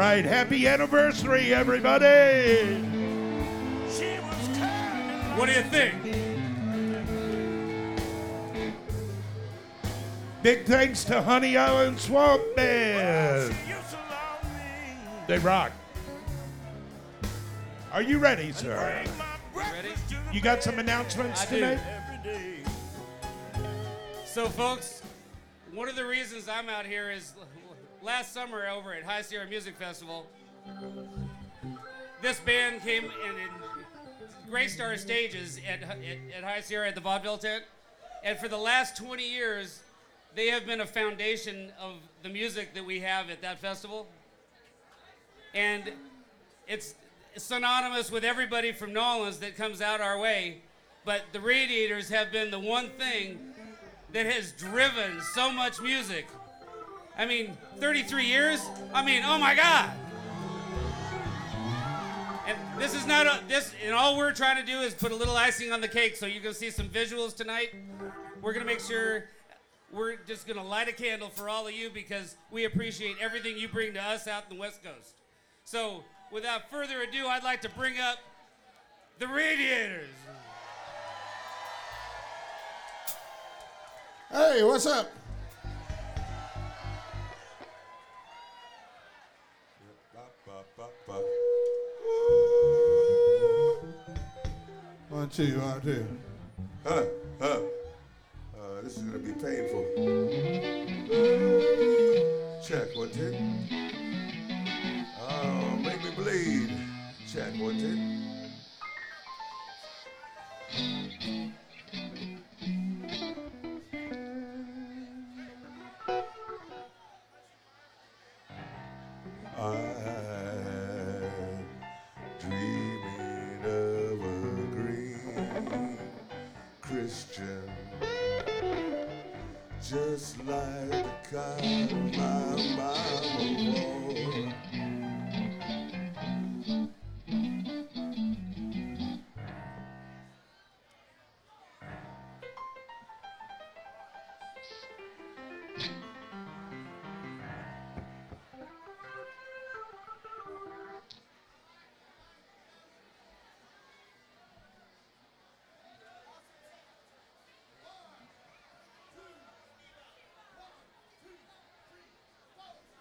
right, happy anniversary, everybody. What do you think? Big thanks to Honey Island Swamp Band. They rock. Are you ready, sir? Ready? You got some announcements I do. tonight? So, folks, one of the reasons I'm out here is last summer over at High Sierra Music Festival, this band came in Great Star Stages at High Sierra at the Vaudeville tent, and for the last 20 years, they have been a foundation of the music that we have at that festival. And it's synonymous with everybody from Nolans that comes out our way, but the Radiators have been the one thing that has driven so much music. I mean, 33 years? I mean, oh my God! And this is not and all we're trying to do is put a little icing on the cake, so you're gonna see some visuals tonight. We're gonna make sure we're just gonna light a candle for all of you because we appreciate everything you bring to us out in the West Coast. So, without further ado, I'd like to bring up the Radiators. Hey, what's up? One, two, one, two. This is gonna be painful. Check, 1, 2. Oh, make me bleed. Check, 1, 2. Dreaming of a green Christian, just like the kind my mama wore.